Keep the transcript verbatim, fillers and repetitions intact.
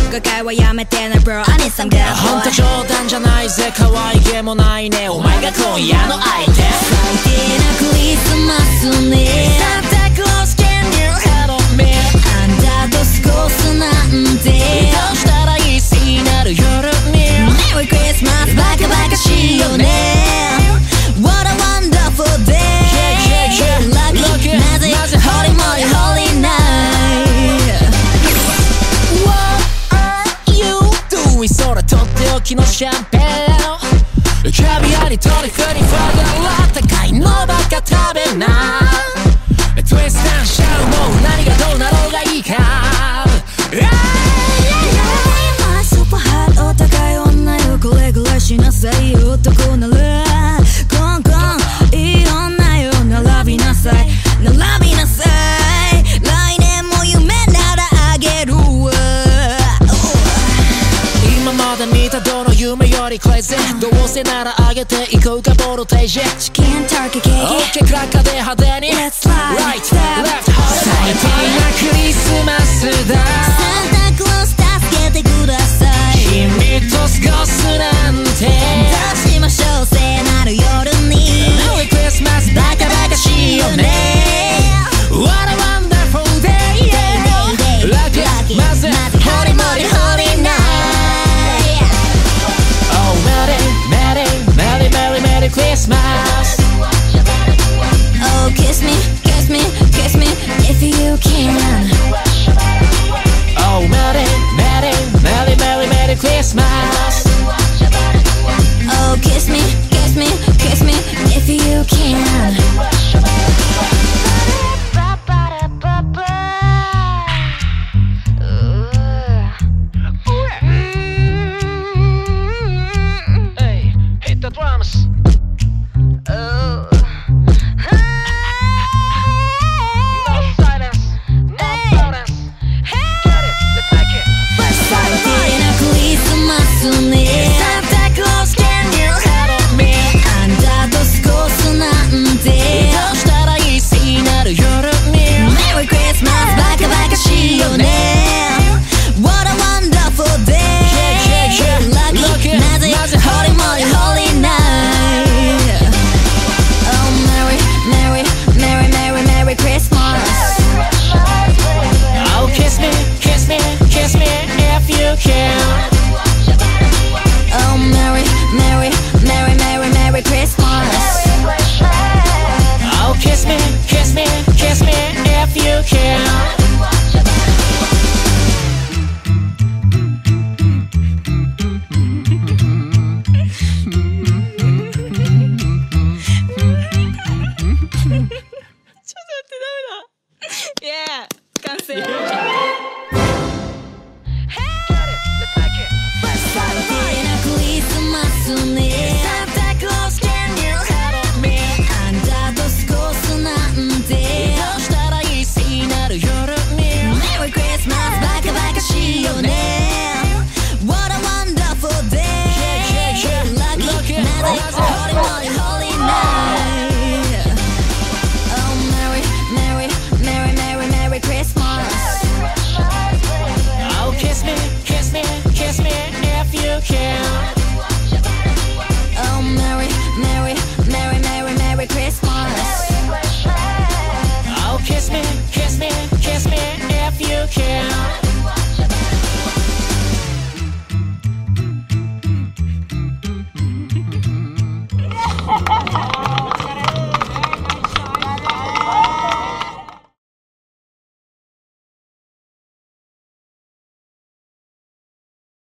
誤解はやめてね Bro I need some good boy ほんと冗談じゃないぜ可愛げもないねお前が今夜の相手最低なクリスマスね Santa Claus can you help me あんたと過ごすなんてどうしたらいい好きになる夜に Merry Christmas バカバカしいよね What a wonderful day Yeah yeah yeah Lucky なぜ Holy moly holy night What are you doing それとっておきのシャンペーンキャビアにトリュフにフォーガラ高いのばっか食べなトゥイスタンシャルもう何がどうなろうがいいか My super hot お互い女よこれぐらいしなさいよ男ならコンコンいい女よ並びなさい並びなさい来年も夢ならあげるわ今まで見たどの夢よりクレイジーどうせなら上げていこうかボルテージチキンターキーケーキ OK クラッカーで派手に Let's